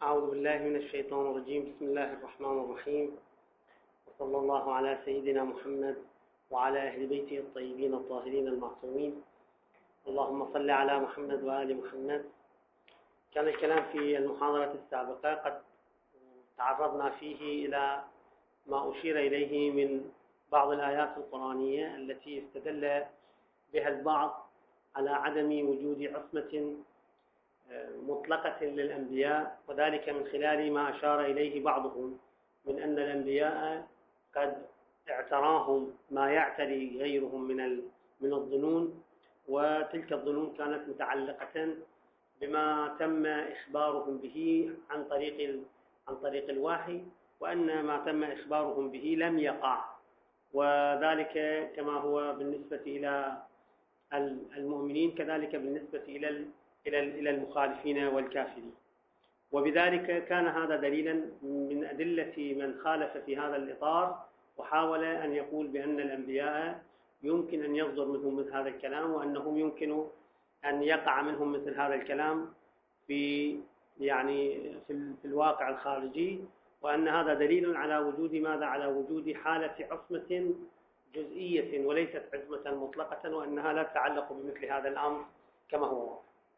أعوذ بالله من الشيطان الرجيم. بسم الله الرحمن الرحيم، وصلى الله على سيدنا محمد وعلى أهل بيته الطيبين الطاهرين المعصومين. اللهم صل على محمد وآل محمد. كان الكلام في المحاضرة السابقة قد تعرضنا فيه إلى ما أشير إليه من بعض الآيات القرآنية التي استدل بها البعض على عدم وجود عصمة مطلقة للأنبياء، وذلك من خلال ما أشار إليه بعضهم من أن الأنبياء قد اعتراهم ما يعتري غيرهم من الظنون، وتلك الظنون كانت متعلقة بما تم إخبارهم به عن طريق الوحي، وأن ما تم إخبارهم به لم يقع، وذلك كما هو بالنسبة إلى المؤمنين كذلك بالنسبة إلى المخالفين والكافرين. وبذلك كان هذا دليلا من أدلة من خالف في هذا الإطار، وحاول أن يقول بأن الأنبياء يمكن أن يصدر منهم مثل هذا الكلام، وأنهم يمكن أن يقع منهم مثل هذا الكلام في الواقع الخارجي، وأن هذا دليل على وجود ماذا؟ على وجود حالة عصمة جزئية وليست عصمة مطلقة، وأنها لا تتعلق بمثل هذا الأمر كما هو.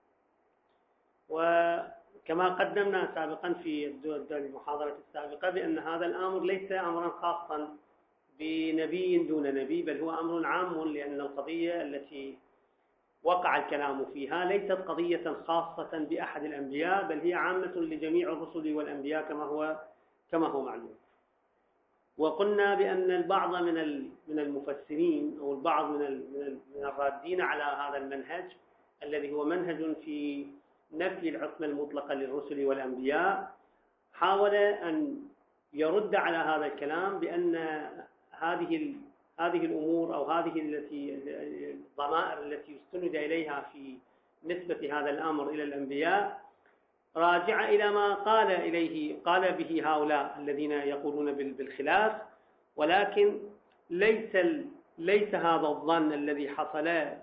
وكما قدمنا سابقا في المحاضرة السابقة بأن هذا الأمر ليس أمرا خاصا بنبي دون نبي، بل هو أمر عام، لأن القضية التي وقع الكلام فيها ليست قضية خاصة بأحد الأنبياء، بل هي عامة لجميع الرسل والأنبياء كما هو معلوم. وقلنا بأن البعض من المفسرين أو البعض من الرادين على هذا المنهج الذي هو منهج في نفي العصمة المطلقة للرسل والأنبياء حاول أن يرد على هذا الكلام بأن هذه الأمور أو هذه الضمائر التي يستند إليها في نسبة هذا الأمر إلى الأنبياء راجعة إلى ما قال به هؤلاء الذين يقولون بالخلاف، ولكن ليس هذا الظن الذي حصل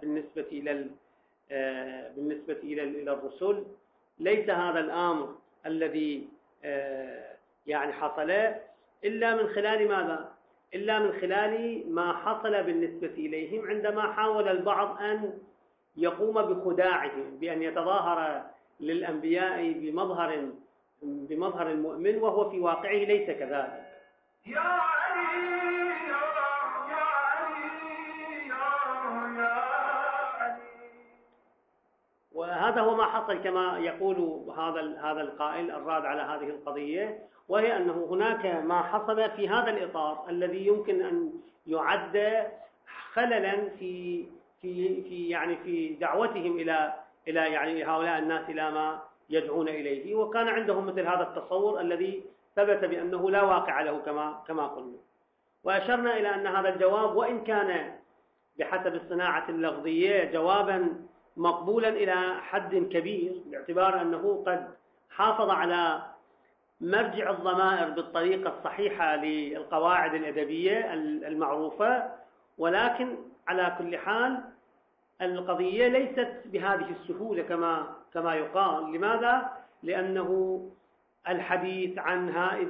بالنسبة إلى الرسل، ليس هذا الأمر الذي حصل إلا من خلال ماذا؟ إلا من خلال ما حصل بالنسبة إليهم عندما حاول البعض أن يقوم بخداعهم بأن يتظاهر للأنبياء بمظهر المؤمن، وهو في واقعه ليس كذلك. يا علي يا علي يا علي. وهذا هو ما حصل كما يقول هذا القائل الراد على هذه القضية، وهي أنه هناك ما حصل في هذا الإطار الذي يمكن أن يعد خللا في دعوتهم إلى هؤلاء الناس إلى ما يدعون إليه، وكان عندهم مثل هذا التصور الذي ثبت بأنه لا واقع له كما قلنا. وأشرنا إلى أن هذا الجواب وإن كان بحسب الصناعة اللفظية جوابا مقبولا إلى حد كبير، باعتبار أنه قد حافظ على مرجع الضمائر بالطريقة الصحيحة للقواعد الأدبية المعروفة، ولكن على كل حال القضية ليست بهذه السهولة كما يقال. لماذا؟ لأنه الحديث عن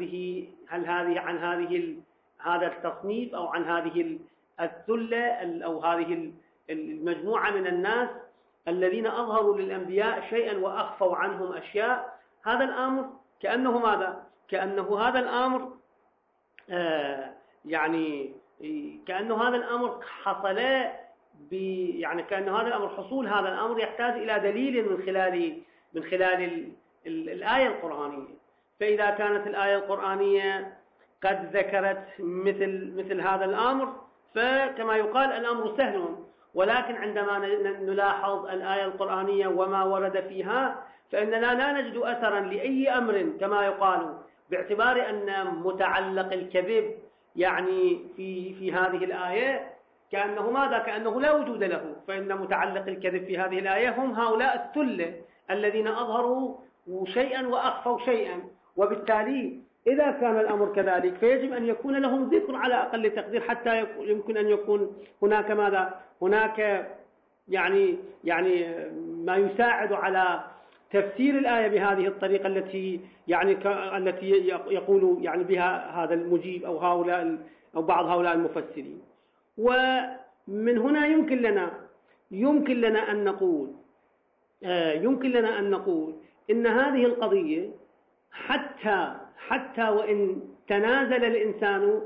هذا التصنيف أو عن هذه الثلة أو هذه المجموعة من الناس الذين أظهروا للأنبياء شيئا وأخفوا عنهم أشياء، هذا الأمر كأنه ماذا؟ كأنه هذا الأمر كأنه هذا الأمر حصل كأنه هذا الأمر حصول هذا الأمر يحتاج إلى دليل من خلال الآية القرآنية. فإذا كانت الآية القرآنية قد ذكرت مثل هذا الأمر فكما يقال الأمر سهل، ولكن عندما نلاحظ الآية القرآنية وما ورد فيها فإننا لا نجد أثرا لأي أمر كما يقال، باعتبار أن متعلق الكذب في هذه الآية كأنه ماذا؟ كأنه لا وجود له، فإن متعلق الكذب في هذه الآية هم هؤلاء الثلة الذين أظهروا شيئا وأخفوا شيئا، وبالتالي إذا كان الأمر كذلك فيجب أن يكون لهم ذكر على أقل تقدير حتى يمكن أن يكون هناك ماذا؟ هناك ما يساعد تفسير الآية بهذه الطريقة التي يقول يعني بها هذا المجيب أو هؤلاء أو بعض هؤلاء المفسرين. ومن هنا يمكن لنا أن نقول إن هذه القضية حتى وإن تنازل الإنسان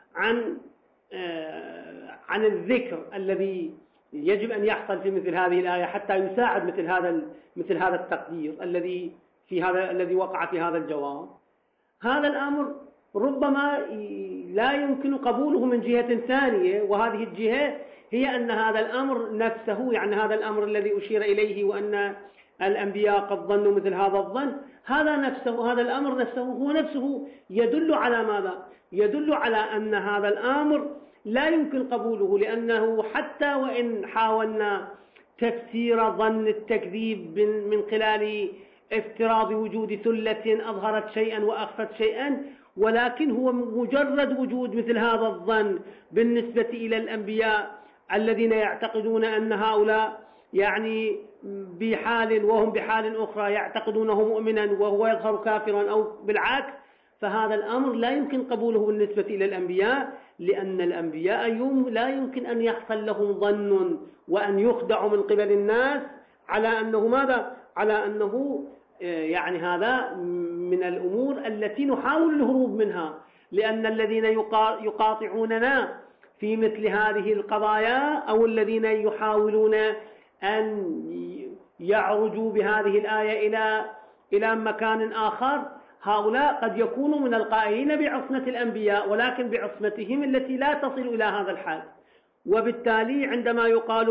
عن الذكر الذي يجب أن يحصل في مثل هذه الآية حتى يساعد مثل هذا التقدير الذي وقع في هذا الجواب، هذا الأمر ربما لا يمكن قبوله من جهة ثانية، وهذه الجهة هي أن هذا الأمر نفسه، يعني هذا الأمر الذي أشير إليه وأن الأنبياء قد ظنوا مثل هذا الظن، هذا الأمر نفسه هو نفسه يدل على ماذا؟ يدل على أن هذا الأمر لا يمكن قبوله، لأنه حتى وإن حاولنا تفسير ظن التكذيب من خلال افتراض وجود ثلة أظهرت شيئا وأخفت شيئا، ولكن هو مجرد وجود مثل هذا الظن بالنسبة إلى الأنبياء الذين يعتقدون أن هؤلاء يعني بحال وهم بحال أخرى يعتقدونه مؤمنا وهو يظهر كافرا أو بالعكس، فهذا الأمر لا يمكن قبوله بالنسبة إلى الأنبياء، لأن الأنبياء لا يمكن أن يحصل لهم ظن وأن يخدعوا من قبل الناس على أنه ماذا؟ على أنه يعني هذا من الأمور التي نحاول الهروب منها، لأن الذين يقاطعوننا في مثل هذه القضايا أو الذين يحاولون أن يعرجوا بهذه الآية إلى مكان آخر، هؤلاء قد يكونوا من القائلين بعصمة الأنبياء، ولكن بعصمتهم التي لا تصل إلى هذا الحد. وبالتالي عندما يقال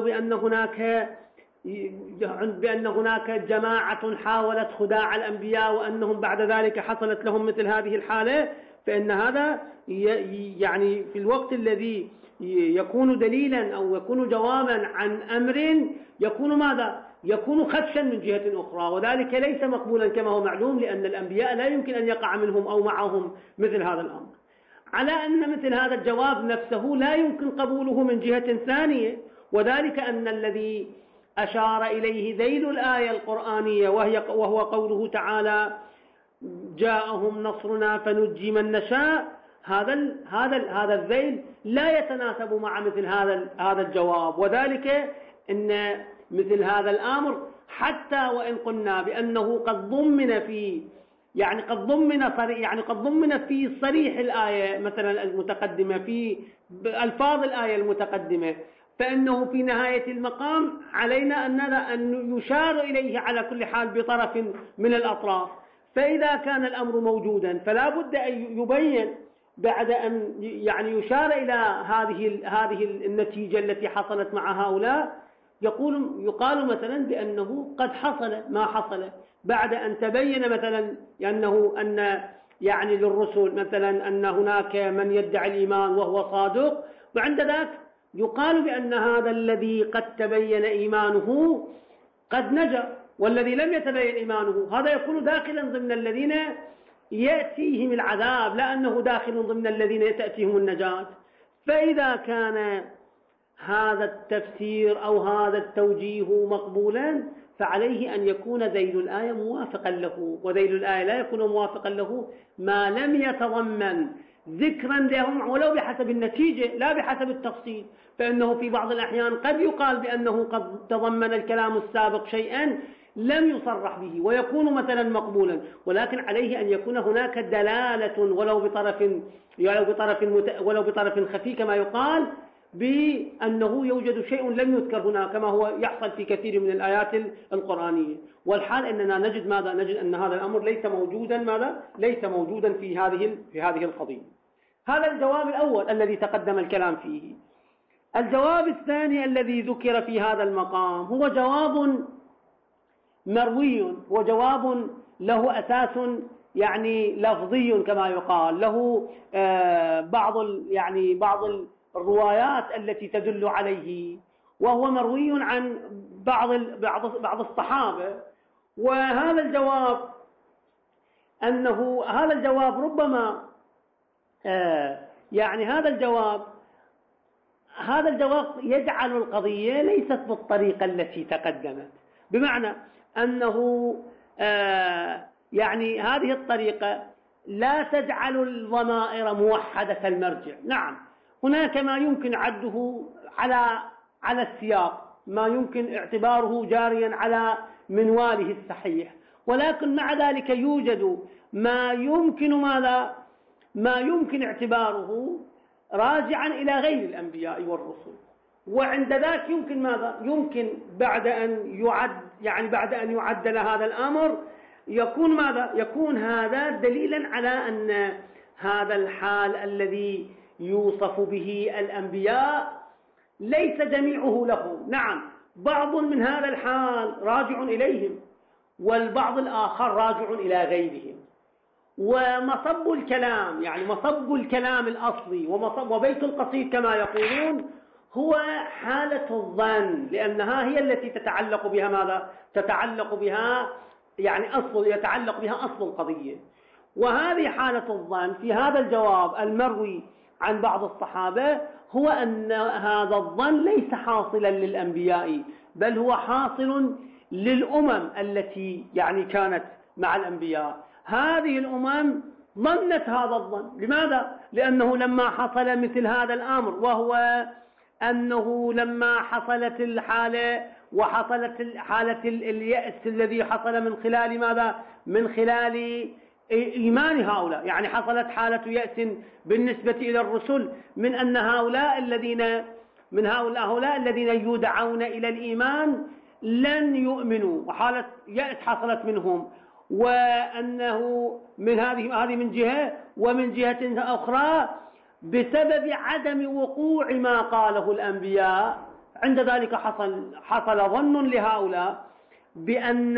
بأن هناك جماعة حاولت خداع الأنبياء وأنهم بعد ذلك حصلت لهم مثل هذه الحالة، فإن هذا يعني في الوقت الذي يكون دليلا أو يكون جوابا عن أمر يكون ماذا؟ يكون خدشا من جهة أخرى، وذلك ليس مقبولا كما هو معلوم، لأن الأنبياء لا يمكن أن يقع منهم أو معهم مثل هذا الأمر. على أن مثل هذا الجواب نفسه لا يمكن قبوله من جهة ثانية، وذلك أن الذي أشار إليه ذيل الآية القرآنية وهو قوله تعالى جاءهم نصرنا فنجي من نشاء، هذا الذيل لا يتناسب مع مثل هذا الجواب، وذلك أن مثل هذا الأمر حتى وإن قلنا بأنه قد ضمن في صريح الآية مثلا المتقدمة في ألفاظ الآية المتقدمة، فإنه في نهاية المقام علينا أن يشار إليه على كل حال بطرف من الأطراف. فإذا كان الأمر موجودا فلا بد أن يبين بعد أن يعني يشار إلى هذه النتيجة التي حصلت مع هؤلاء، يقال مثلا بأنه قد حصل ما حصل بعد أن تبين مثلا أن يعني للرسل مثلا أن هناك من يدعي الإيمان وهو صادق، وعند ذلك يقال بأن هذا الذي قد تبين إيمانه قد نجا، والذي لم يتبين إيمانه هذا يكون داخلا ضمن الذين يأتيهم العذاب، لا أنه داخل ضمن الذين تأتيهم النجاة. فإذا كان هذا التفسير أو هذا التوجيه مقبولا فعليه أن يكون ذيل الآية موافقا له، وذيل الآية لا يكون موافقا له ما لم يتضمن ذكرا لهم ولو بحسب النتيجة لا بحسب التفصيل، فإنه في بعض الأحيان قد يقال بأنه قد تضمن الكلام السابق شيئا لم يصرح به ويكون مثلا مقبولا، ولكن عليه أن يكون هناك دلالة ولو بطرف خفي كما يقال بأنه يوجد شيء لم يذكر هنا كما هو يحصل في كثير من الآيات القرآنية. والحال أننا نجد ماذا؟ نجد أن هذا الأمر ليس موجودا في هذه القضية. هذا الجواب الأول الذي تقدم الكلام فيه. الجواب الثاني الذي ذكر في هذا المقام هو جواب مروي، وجواب له أساس يعني لفظي كما يقال، له بعض الروايات التي تدل عليه، وهو مروي عن بعض الصحابة. وهذا الجواب هذا الجواب ربما هذا الجواب يجعل القضية ليست بالطريقة التي تقدمت، بمعنى أنه يعني هذه الطريقة لا تجعل الضمائر موحدة المرجع. نعم، هناك ما يمكن عده على السياق، ما يمكن اعتباره جاريا على منواله الصحيح، ولكن مع ذلك يوجد ما يمكن اعتباره راجعا إلى غير الأنبياء والرسل، وعند ذاك يمكن ماذا؟ يمكن بعد أن يعدل هذا الأمر يكون ماذا؟ يكون هذا دليلا على أن هذا الحال الذي يوصف به الأنبياء ليس جميعه له. نعم، بعض من هذا الحال راجع إليهم، والبعض الآخر راجع إلى غيرهم. ومصب الكلام، يعني مصب الكلام الأصلي وبيت القصيد كما يقولون، هو حالة الظن، لأنها هي التي تتعلق بها ماذا؟ يتعلق بها أصل القضية. وهذه حالة الظن في هذا الجواب المروي عن بعض الصحابة هو أن هذا الظن ليس حاصلا للأنبياء، بل هو حاصل للأمم التي كانت مع الأنبياء. هذه الأمم ظنت هذا الظن. لماذا؟ لأنه لما حصل مثل هذا الأمر، وهو أنه لما حصلت الحالة وحصلت حالة اليأس الذي حصل من خلال ماذا؟ من خلال إيمان هؤلاء، يعني حصلت حالة يأس بالنسبة إلى الرسل من أن هؤلاء الذين يدعون إلى الإيمان لن يؤمنوا، وحالة يأس حصلت منهم، وأنه من هذه من جهة، ومن جهة أخرى بسبب عدم وقوع ما قاله الأنبياء. عند ذلك حصل ظن لهؤلاء بأن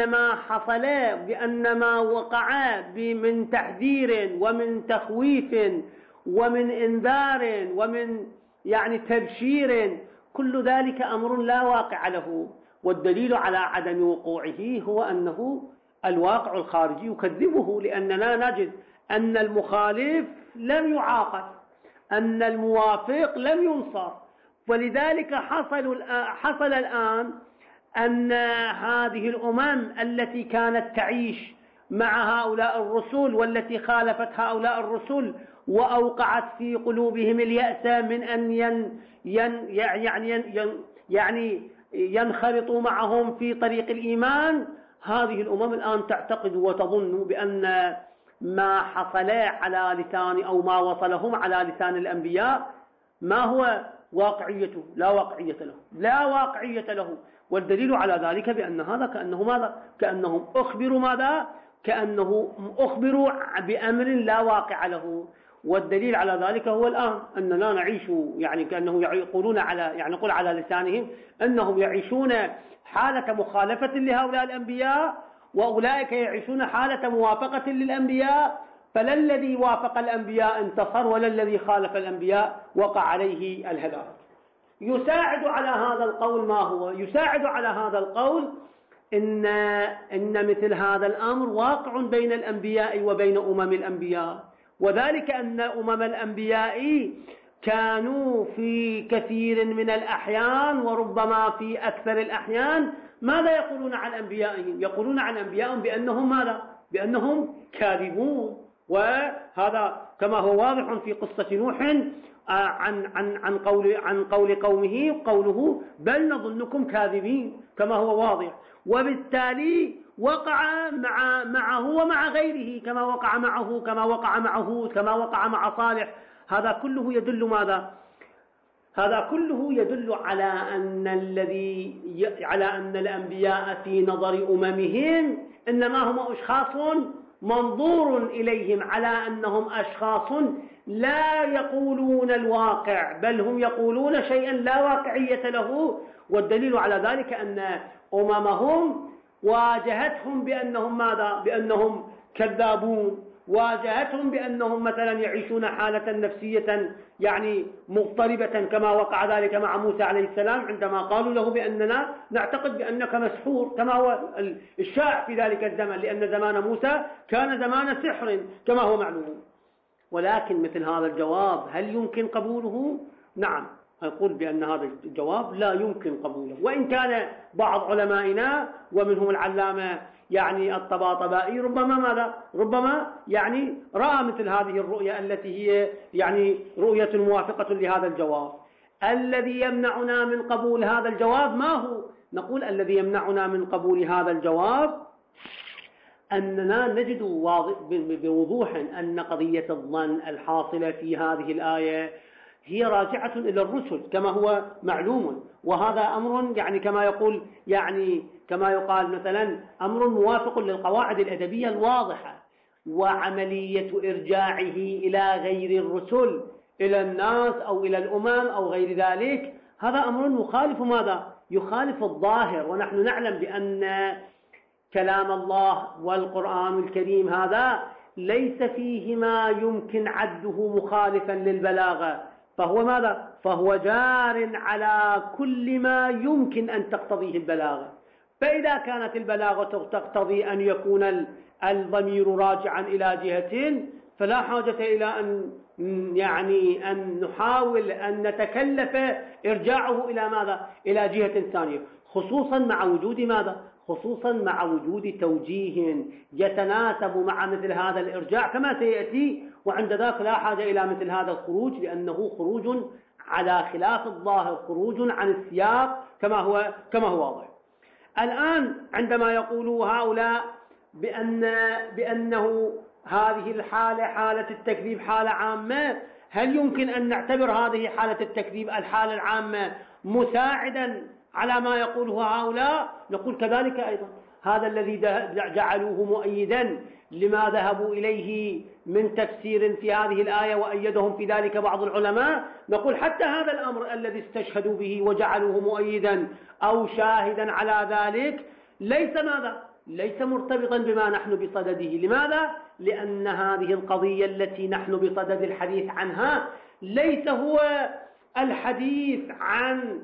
ما وقع من تحذير ومن تخويف ومن إنذار ومن تبشير، كل ذلك أمر لا واقع له. والدليل على عدم وقوعه هو أنه الواقع الخارجي يكذبه، لأننا نجد أن المخالف لم يعاقب، أن الموافق لم ينصر. ولذلك حصل الآن أن هذه الأمم التي كانت تعيش مع هؤلاء الرسل والتي خالفت هؤلاء الرسل وأوقعت في قلوبهم اليأس من أن ينخرطوا معهم في طريق الإيمان، هذه الأمم الآن تعتقد وتظن بأن ما حصل على لسان أو ما وصلهم على لسان الأنبياء ما هو واقعيته؟ لا واقعية له. والدليل على ذلك بأن هذا كأنهم أخبروا بأمر لا واقع له. والدليل على ذلك هو الآن أننا نعيش كأنه يقولون نقول على لسانهم أنهم يعيشون حالة مخالفة لهؤلاء الأنبياء، وأولئك يعيشون حالة موافقة للأنبياء، فلا الذي وافق الأنبياء انتصر ولا الذي خالف الأنبياء وقع عليه الهلاك. يساعد على هذا القول ما هو؟ يساعد على هذا القول إن مثل هذا الأمر واقع بين الأنبياء وبين أمم الأنبياء، وذلك أن أمم الأنبياء كانوا في كثير من الأحيان وربما في أكثر الأحيان ماذا يقولون عن أنبيائهم؟ يقولون عن أنبيائهم بأنهم كاذبون. وهذا كما هو واضح في قصة نوح عن قول قومه قوله بل نظنكم كاذبين، كما هو واضح. وبالتالي وقع معه ومع غيره، كما وقع مع هود، كما وقع مع صالح. هذا كله يدل ماذا؟ هذا كله يدل على أن الأنبياء في نظر أممهم إنما هم أشخاص منظور إليهم على أنهم أشخاص لا يقولون الواقع، بل هم يقولون شيئا لا واقعية له. والدليل على ذلك أن أممهم واجهتهم بأنهم ماذا؟ بأنهم كذابون، واجهتهم بأنهم مثلا يعيشون حالة نفسية مضطربة، كما وقع ذلك مع موسى عليه السلام عندما قالوا له بأننا نعتقد بأنك مسحور، كما هو الشائع في ذلك الزمن، لأن زمان موسى كان زمان سحر كما هو معلوم. ولكن مثل هذا الجواب هل يمكن قبوله؟ نعم، أقول بأن هذا الجواب لا يمكن قبوله، وإن كان بعض علمائنا ومنهم العلامة يعني الطباطبائي ربما ماذا؟ ربما يعني رأى مثل هذه الرؤية التي هي يعني رؤية موافقة لهذا الجواب. الذي يمنعنا من قبول هذا الجواب ما هو؟ نقول الذي يمنعنا من قبول هذا الجواب أننا نجد بوضوح أن قضية الظن الحاصلة في هذه الآية هي راجعة إلى الرسل كما هو معلوم، وهذا أمر يعني كما يقال مثلا أمر موافق للقواعد الأدبية الواضحة. وعملية إرجاعه إلى غير الرسل، إلى الناس أو إلى الأمم أو غير ذلك، هذا أمر يخالف ماذا؟ يخالف الظاهر. ونحن نعلم بأن كلام الله والقرآن الكريم هذا ليس فيه ما يمكن عده مخالفا للبلاغة، فهو ماذا؟ فهو جار على كل ما يمكن أن تقتضيه البلاغة. فإذا كانت البلاغة تقتضي أن يكون الضمير راجعا إلى جهة، فلا حاجة إلى أن نحاول أن نتكلف إرجاعه إلى ماذا؟ إلى جهة ثانية، خصوصا مع وجود ماذا؟ خصوصا مع وجود توجيه يتناسب مع مثل هذا الإرجاع كما سيأتي. وعند ذاك لا حاجة إلى مثل هذا الخروج، لأنه خروج على خلاف الظاهر، خروج عن السياق كما هو واضح. الآن عندما يقول هؤلاء بأنه هذه الحالة حالة التكذيب حالة عامة، هل يمكن أن نعتبر هذه حالة التكذيب الحالة العامة مساعدا على ما يقوله هؤلاء؟ نقول كذلك أيضا هذا الذي جعلوه مؤيدا لما ذهبوا إليه من تفسير في هذه الآية وأيدهم في ذلك بعض العلماء، نقول حتى هذا الأمر الذي استشهدوا به وجعلوه مؤيدا أو شاهدا على ذلك ليس مرتبطا بما نحن بصدده. لماذا؟ لأن هذه القضية التي نحن بصدد الحديث عنها ليس هو الحديث عن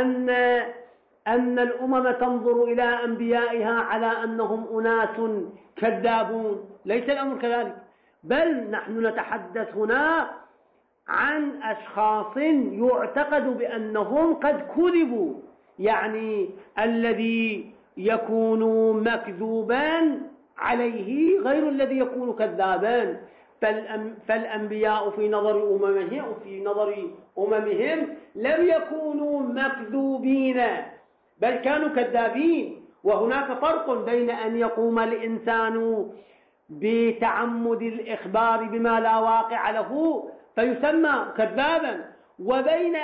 أن الأمم تنظر إلى أنبيائها على أنهم أناس كذابون، ليس الأمر كذلك، بل نحن نتحدث هنا عن أشخاص يعتقد بأنهم قد كذبوا، يعني الذي يكون مكذوبا عليه غير الذي يكون كذابا. فالأنبياء في نظر أممهم لم يكونوا مكذوبين بل كانوا كذابين. وهناك فرق بين أن يقوم الإنسان بتعمد الإخبار بما لا واقع له فيسمى كذابا، وبين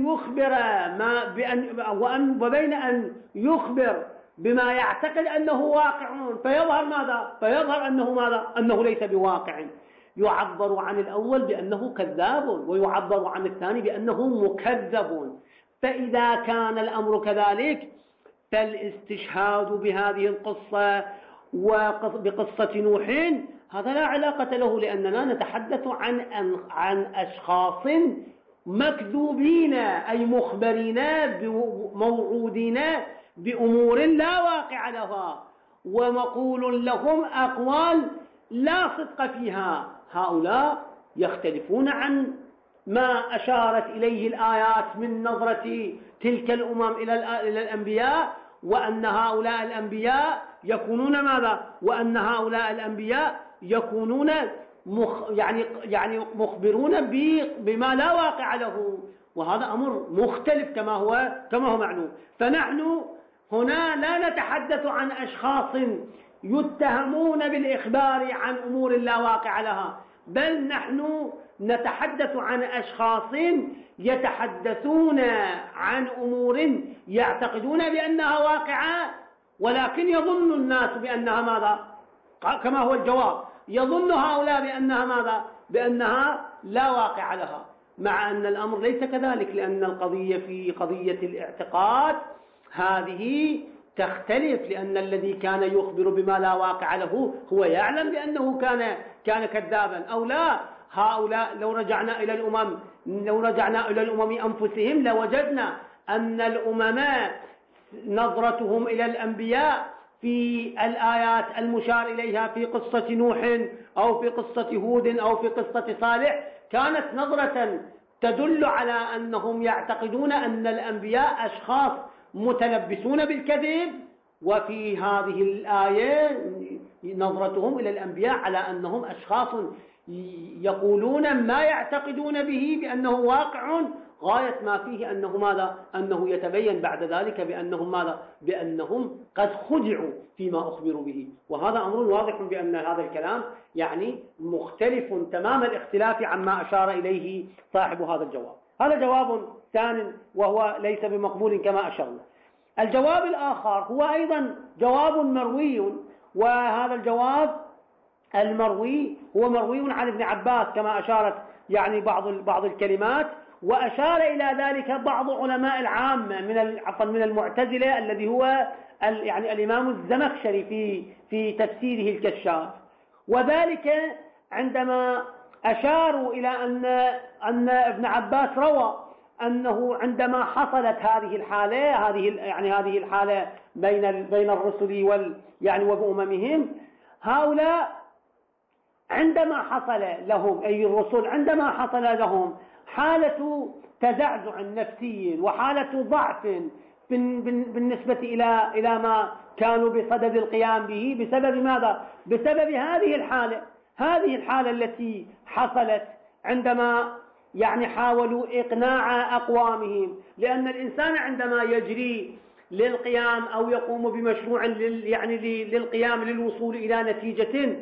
أن يخبر بما يعتقد أنه واقع فيظهر ماذا؟ فيظهر أنه ليس بواقع. يعبر عن الأول بأنه كذاب ويعبر عن الثاني بأنه مكذب. فإذا كان الأمر كذلك فالاستشهاد بهذه القصة وبقصة نوح هذا لا علاقة له، لأننا نتحدث عن أشخاص مكذوبين، أي مخبرين موعودين بأمور لا واقع لها، ومقول لهم أقوال لا صدق فيها. هؤلاء يختلفون عن ما أشارت إليه الآيات من نظرة تلك الأمم إلى الأنبياء، وأن هؤلاء الأنبياء يكونون ماذا؟ وأن هؤلاء الأنبياء يكونون يعني مخبرون بما لا واقع له، وهذا أمر مختلف كما هو معلوم. فنحن هنا لا نتحدث عن أشخاص يتهمون بالإخبار عن أمور لا واقع لها، بل نحن نتحدث عن أشخاص يتحدثون عن أمور يعتقدون بأنها واقعة، ولكن يظن الناس بأنها ماذا؟ كما هو الجواب، يظن هؤلاء بأنها ماذا؟ بأنها لا واقع لها، مع أن الأمر ليس كذلك، لأن القضية في قضية الاعتقاد هذه تختلف، لأن الذي كان يخبر بما لا واقع له هو يعلم بأنه كان كذابا أو لا. هؤلاء لو رجعنا إلى الأمم أنفسهم لوجدنا أن الأمم نظرتهم إلى الأنبياء في الآيات المشار إليها في قصة نوح أو في قصة هود أو في قصة صالح كانت نظرة تدل على أنهم يعتقدون أن الأنبياء أشخاص متلبسون بالكذب، وفي هذه الآية نظرتهم إلى الأنبياء على أنهم أشخاص يقولون ما يعتقدون به بأنه واقع، غاية ما فيه أنه ماذا؟ أنه يتبين بعد ذلك بأنهم ماذا؟ بأنهم قد خدعوا فيما أخبروا به. وهذا أمر واضح بأن هذا الكلام يعني مختلف تمام الاختلاف عما أشار إليه صاحب هذا الجواب. هذا جواب ثاني وهو ليس بمقبول كما أشرنا. الجواب الآخر هو أيضا جواب مروي، وهذا الجواب المروي هو مروي عن ابن عباس كما أشارت يعني بعض الكلمات، وأشار إلى ذلك بعض علماء العامة من المعتزلة الذي هو يعني الإمام الزمخشري في تفسيره الكشاف. وذلك عندما أشاروا إلى أن ابن عباس روى أنه عندما حصلت هذه الحالة هذه الحالة بين الرسل وبأممهم، هؤلاء عندما حصل لهم أي الرسل عندما حصل لهم حالة تزعزع نفسي وحالة ضعف بالنسبة إلى ما كانوا بصدد القيام به بسبب ماذا؟ بسبب هذه الحالة التي حصلت عندما حاولوا إقناع أقوامهم. لأن الإنسان عندما يجري للقيام أو يقوم بمشروع للقيام للوصول إلى نتيجة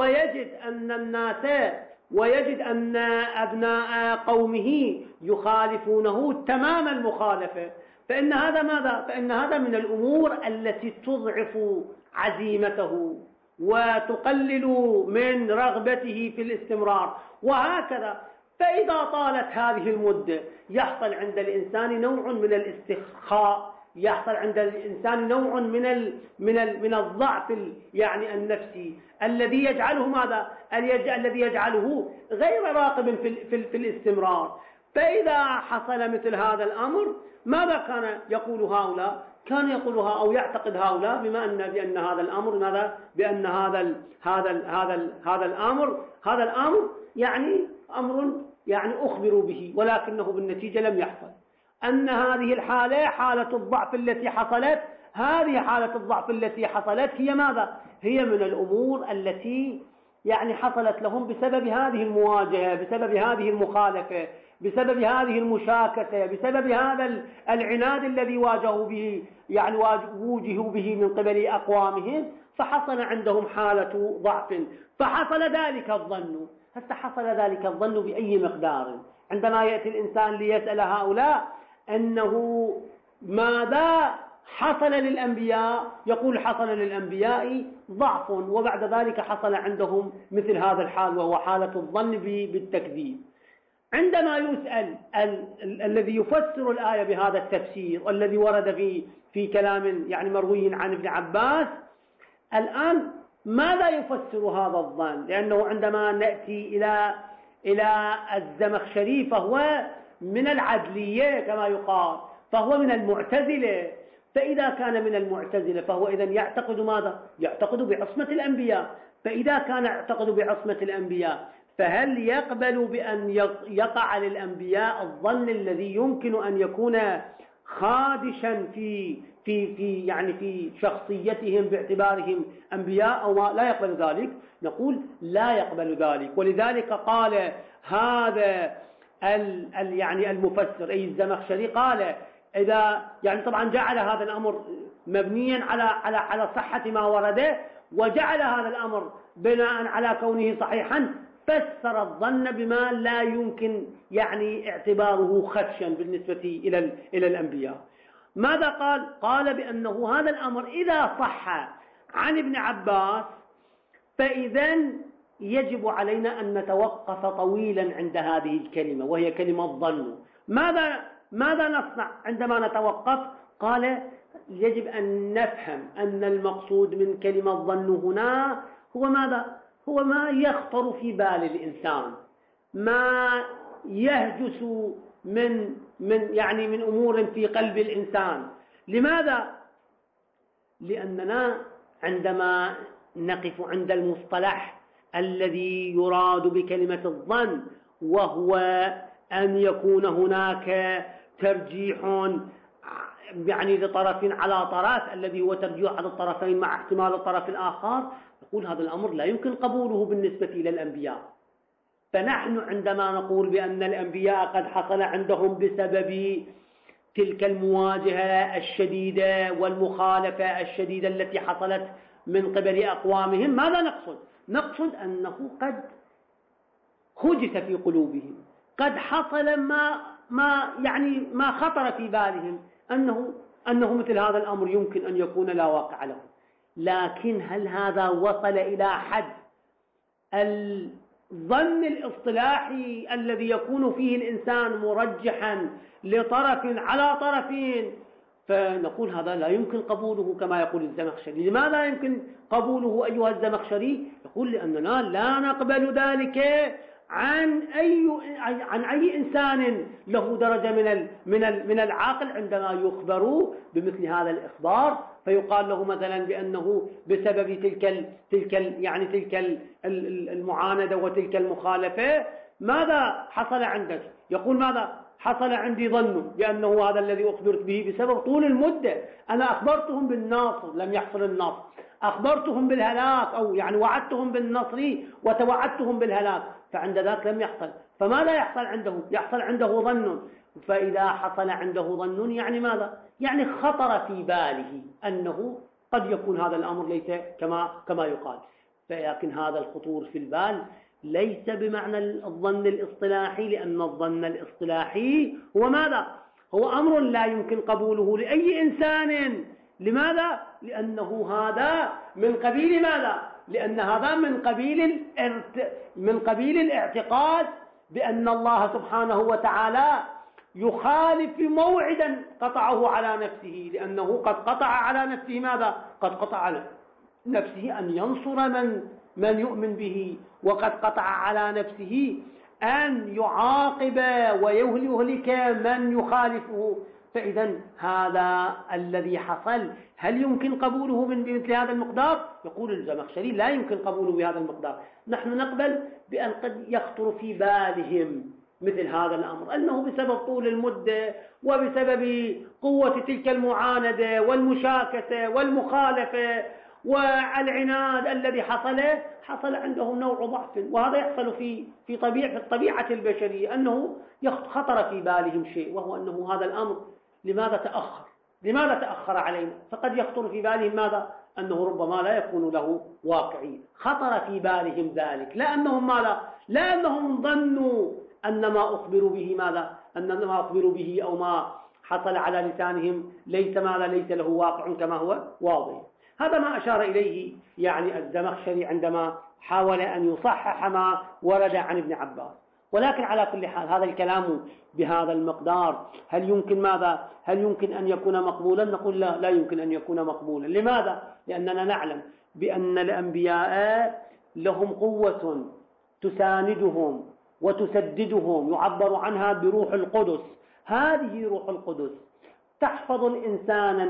ويجد أن أبناء قومه يخالفونه تمام المخالفة، فإن هذا ماذا؟ فإن هذا من الأمور التي تضعف عزيمته وتقلل من رغبته في الاستمرار، وهكذا. فإذا طالت هذه المدة يحصل عند الإنسان نوع من الاسترخاء، يحصل عند الإنسان نوع من الضعف النفسي الذي يجعله ماذا؟ الذي يجعله غير راغب في الاستمرار. فإذا حصل مثل هذا الأمر ماذا كان يقول هؤلاء؟ كان يقولها أو يعتقد هؤلاء بأن هذا الأمر ماذا؟ بأن هذا الأمر أمر أخبروا به، ولكنه بالنتيجة لم يحصل. أن هذه الحالة حالة الضعف التي حصلت، هذه حالة الضعف التي حصلت هي ماذا؟ هي من الأمور التي حصلت لهم بسبب هذه المواجهة، بسبب هذه المخالفة، بسبب هذه المشاكسة، بسبب هذا العناد الذي واجهوا به من قبل أقوامهم، فحصل عندهم حالة ضعف، فحصل ذلك الظن. حصل ذلك الظن بأي مقدار؟ عندما يأتي الإنسان ليسأل هؤلاء أنه ماذا حصل للأنبياء، يقول حصل للأنبياء ضعف، وبعد ذلك حصل عندهم مثل هذا الحال وهو حالة الظن بالتكذيب. عندما يسأل الذي يفسر الآية بهذا التفسير والذي ورد في كلام مروي عن ابن عباس، الآن ماذا يفسر هذا الظن؟ لأنه عندما نأتي إلى الزمخشري فهو من العدلية كما يقال، فهو من المعتزلة. فإذا كان من المعتزلة فهو إذن يعتقد ماذا؟ يعتقد بعصمة الأنبياء. فإذا كان يعتقد بعصمة الأنبياء فهل يقبل بأن يقع للأنبياء الظن الذي يمكن أن يكون خادشا في شخصيتهم باعتبارهم أنبياء أو لا يقبل ذلك؟ نقول لا يقبل ذلك. ولذلك قال هذا المفسر أي الزمخشري، قال إذا طبعا جعل هذا الأمر مبنيا على صحة ما ورده، وجعل هذا الأمر بناء على كونه صحيحا، فسر الظن بما لا يمكن اعتباره خدشا بالنسبة إلى الأنبياء. ماذا قال؟ قال بأنه هذا الأمر إذا صح عن ابن عباس فإذن يجب علينا أن نتوقف طويلا عند هذه الكلمة وهي كلمة ظن. ماذا نصنع عندما نتوقف؟ قال يجب أن نفهم أن المقصود من كلمة ظن هنا هو ماذا؟ هو ما يخطر في بال الإنسان، ما يهجس من أمور في قلب الإنسان. لماذا؟ لأننا عندما نقف عند المصطلح الذي يراد بكلمة الظن، وهو أن يكون هناك ترجيح يعني لطرف على طرف الذي هو ترجيح على الطرفين مع احتمال الطرف الآخر، نقول هذا الأمر لا يمكن قبوله بالنسبة إلى الأنبياء. فنحن عندما نقول بأن الأنبياء قد حصل عندهم بسبب تلك المواجهة الشديدة والمخالفة الشديدة التي حصلت من قبل أقوامهم، ماذا نقصد؟ نقصد أنه قد خجس في قلوبهم، قد حصل ما خطر في بالهم أنه مثل هذا الأمر يمكن أن يكون لا واقع له. لكن هل هذا وصل إلى حد الظن الاصطلاحي الذي يكون فيه الإنسان مرجحا لطرف على طرفين؟ فنقول هذا لا يمكن قبوله كما يقول الزمخشري. لماذا يمكن قبوله أيها الزمخشري؟ يقول لأننا لا نقبل ذلك عن أي إنسان له درجة من العقل عندما يخبروا بمثل هذا الإخبار، فيقال له مثلا بأنه بسبب تلك المعاندة وتلك المخالفة ماذا حصل عندك؟ يقول ماذا حصل عندي؟ ظن بأنه هذا الذي أخبرت به بسبب طول المدة. أنا أخبرتهم بالنصر لم يحصل النصر، أخبرتهم بالهلاك أو وعدتهم بالنصر وتوعدتهم بالهلاك، فعند ذاك لم يحصل. فماذا يحصل عنده؟ يحصل عنده ظن. فإذا حصل عنده ظن ماذا؟ خطر في باله أنه قد يكون هذا الأمر ليس كما يقال. لكن هذا الخطور في البال ليس بمعنى الظن الاصطلاحي، لأن الظن الاصطلاحي هو ماذا؟ هو أمر لا يمكن قبوله لأي إنسان. لماذا؟ لأنه هذا من قبيل ماذا؟ لأن هذا من قبيل الاعتقاد بأن الله سبحانه وتعالى يخالف موعدا قطعه على نفسه، لأنه قد قطع على نفسه ماذا؟ قد قطع على نفسه أن ينصر من يؤمن به، وقد قطع على نفسه أن يعاقب ويهلك من يخالفه. فإذا هذا الذي حصل هل يمكن قبوله بمثل هذا المقدار؟ يقول الزمخشري لا يمكن قبوله بهذا المقدار. نحن نقبل بأن قد يخطر في بالهم مثل هذا الأمر، أنه بسبب طول المدة وبسبب قوة تلك المعاندة والمشاكسة والمخالفة والعناد الذي حصل عندهم نوع ضعف. وهذا يحصل في طبيعة البشرية، أنه خطر في بالهم شيء، وهو أنه هذا الأمر لماذا تأخر علينا؟ فقد يخطر في بالهم ماذا؟ أنه ربما لا يكون له واقعي. خطر في بالهم ذلك لا أنهم ظنوا أن ما أخبروا به أو ما حصل على لسانهم ليس له واقع كما هو واضح. هذا ما أشار إليه الزمخشري عندما حاول أن يصحح ما ورد عن ابن عباس. ولكن على كل حال هذا الكلام بهذا المقدار هل يمكن أن يكون مقبولا؟ نقول لا يمكن أن يكون مقبولا. لماذا؟ لأننا نعلم بأن الأنبياء لهم قوة تساندهم وتسددهم، يعبر عنها بروح القدس. هذه روح القدس تحفظ الإنسان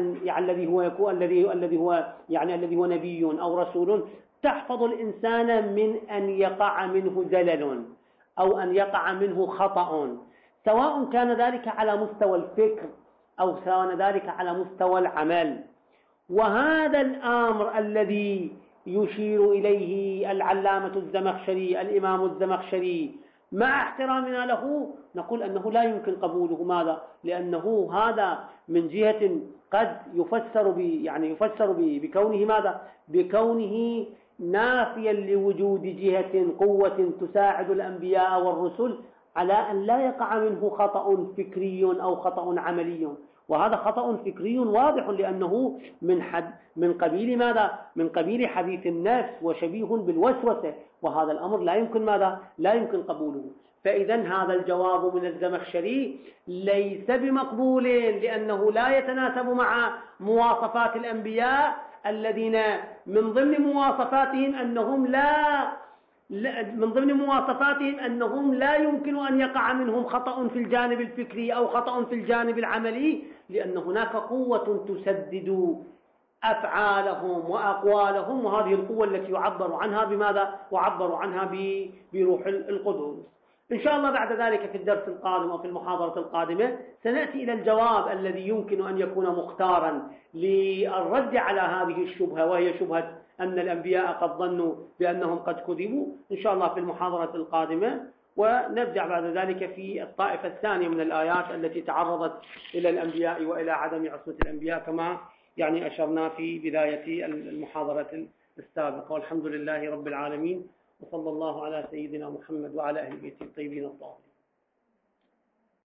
الذي هو نبي أو رسول، تحفظ الإنسان من أن يقع منه زلل أو أن يقع منه خطأ، سواء كان ذلك على مستوى الفكر أو سواء ذلك على مستوى العمل. وهذا الأمر الذي يشير إليه العلامة الزمخشري الإمام الزمخشري مع احترامنا له نقول أنه لا يمكن قبوله. ماذا؟ لأنه هذا من جهة قد يفسر بكونه ماذا؟ بكونه نافيا لوجود جهة قوة تساعد الأنبياء والرسل على أن لا يقع منه خطأ فكري أو خطأ عملي. وهذا خطأ فكري واضح، لأنه من قبيل ماذا؟ من قبيل حديث النفس وشبيه بالوسوسة، وهذا الأمر لا يمكن قبوله. فإذا هذا الجواب من الزمخشري ليس بمقبول، لأنه لا يتناسب مع مواصفات الأنبياء الذين من ضمن مواصفاتهم أنهم لا يمكن أن يقع منهم خطأ في الجانب الفكري أو خطأ في الجانب العملي، لأن هناك قوة تسدد أفعالهم وأقوالهم، وهذه القوة التي يعبر عنها بماذا؟ يعبر عنها بروح القدس. إن شاء الله بعد ذلك في الدرس القادم أو في المحاضرة القادمة سنأتي إلى الجواب الذي يمكن أن يكون مختارا للرد على هذه الشبهة، وهي شبهة أن الأنبياء قد ظنوا بأنهم قد كذبوا، إن شاء الله في المحاضرة القادمة. ونرجع بعد ذلك في الطائفة الثانية من الآيات التي تعرضت إلى الأنبياء وإلى عدم عصمة الأنبياء كما أشرنا في بداية المحاضرة السابقة. والحمد لله رب العالمين، وصلى الله على سيدنا محمد وعلى أهل بيته الطيبين الطاهرين.